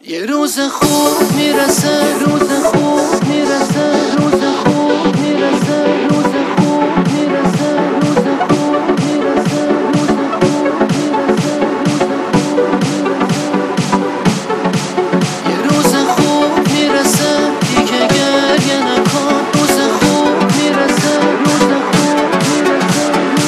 یه روز خوب میرسه، روز خوب میرسه، روز خوب میرسه، روز خوب میرسه، روز خوب میرسه، روز خوب میرسه، یه روز خوب میرسه دیگه گریه نکن. روز خوب میرسه، روز خوب میرسه،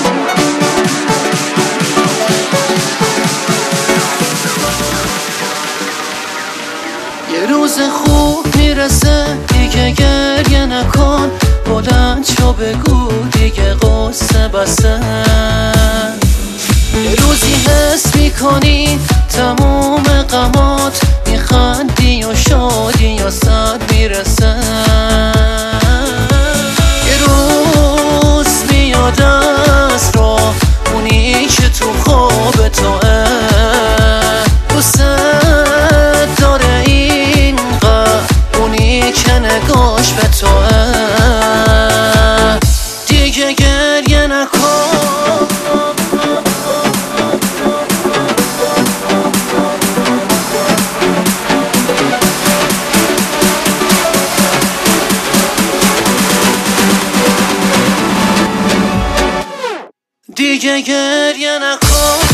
یه روز خوب میرسه دیگه گریه نکن. بلند شو بگو دیگه قصه بسه. یه روزی حس میکنی تموم غمات میخندی و شادی و صد میرسه. یه روز میاد از راه اونی که تو خواب توه، دوست داره اینقدر اونی که نگاش به توه. دیگه گریه نکن، دیگه گریه نکن.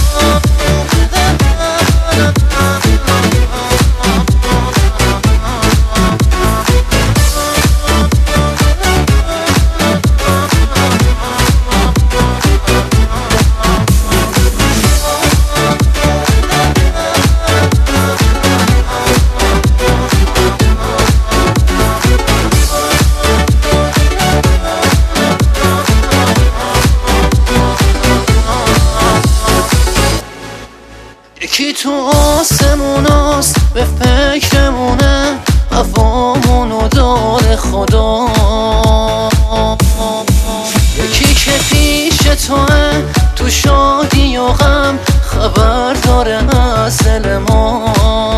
یکی تو آسموناست به فکرمونه، هوامونو داره خدا. یکی که پیش توه تو شادی و غم، خبر داره از دل ما.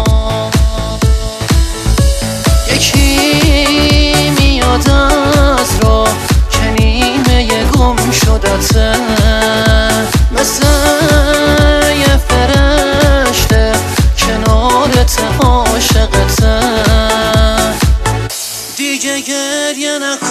یکی میاد از راه که نیمه گم شدته، مثل یه فرشته کنارت عاشقته. دیگه گریه نکن.